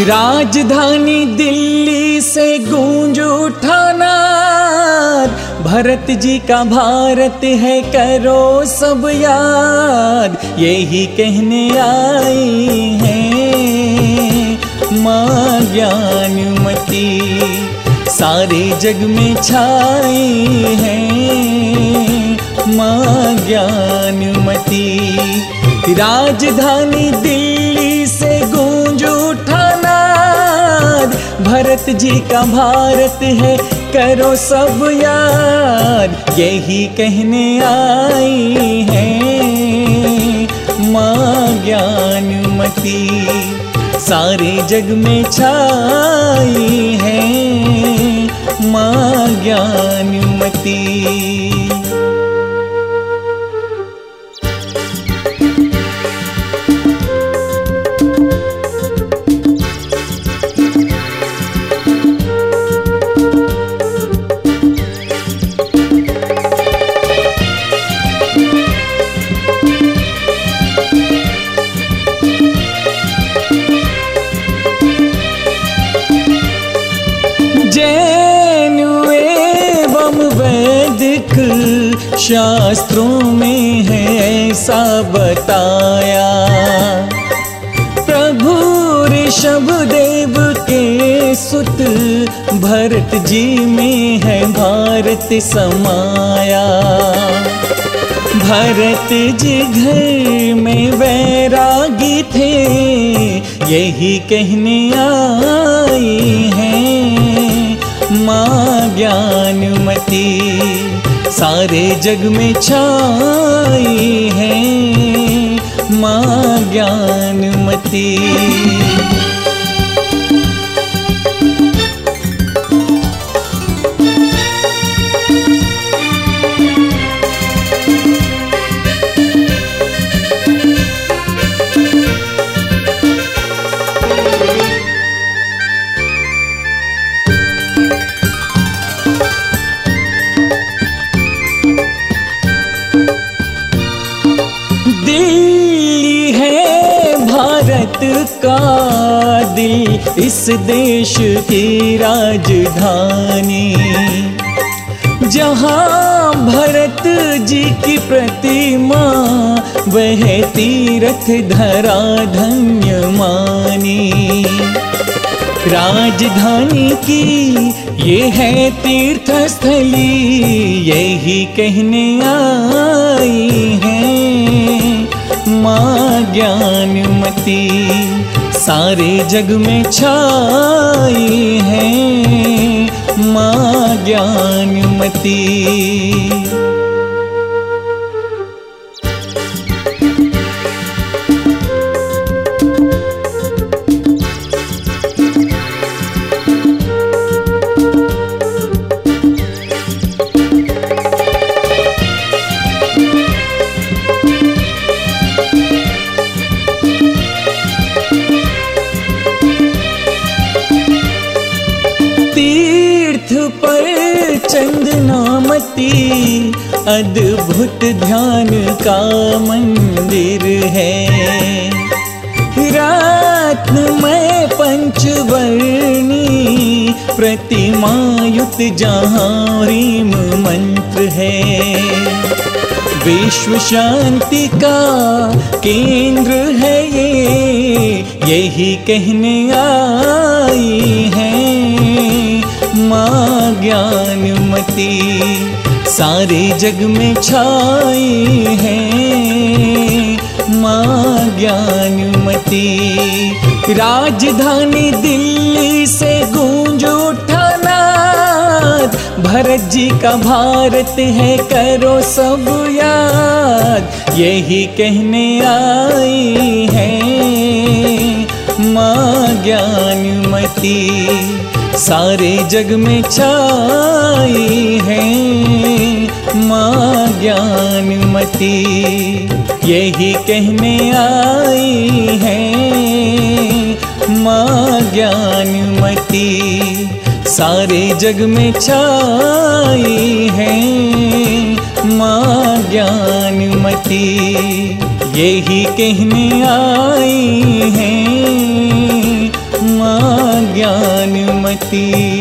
राजधानी दिल्ली से गूंज उठा नाद, भरत जी का भारत है करो सब याद। यही कहने आई हैं माँ ज्ञानमती, सारे जग में छाई हैं माँ ज्ञानमती। राजधानी दिल्ली से गूंज उठा नाद, भरत जी का भारत है करो सब याद। यही कहने आई हैं माँ ज्ञानमती, सारे जग में छाई हैं माँ ज्ञानमती। शास्त्रों में है ऐसा बताया, प्रभु ऋषभदेव के सुत भरत जी में है भारत समाया। भरत जी घर में वैरागी थे, यही कहने आई हैं माँ ज्ञानमती, सारे जग में छाई हैं माँ ज्ञानमती। दिल्ली है भारत का दिल, इस देश की राजधानी, जहाँ भरत जी की प्रतिमा वह तीर्थ धरा धन्य मानी। राजधानी की ये है तीर्थ स्थली, यही कहने आई हैं माँ ज्ञानमती, सारे जग में छाई हैं माँ ज्ञानमती। तीर्थ पर चंदनामती, अद्भुत ध्यान का मंदिर है। रत्नमय पंचवर्णी प्रतिमायुक्त जहाँ रीम मंत्र है। विश्व शांति का केंद्र है ये, यही कहने आई हैं माँ ज्ञानमती, सारे जग में छाई हैं माँ ज्ञानमती। राजधानी दिल्ली से गूंज उठा नाद, भरत जी का भारत है करो सब याद। यही कहने आई हैं माँ ज्ञानमती, सारे जग में छाई हैं माँ ज्ञानमती। यही कहने आई हैं माँ ज्ञानमती, सारे जग में छाई हैं माँ ज्ञानमती। यही कहने आई हैं माँ ज्ञानमती।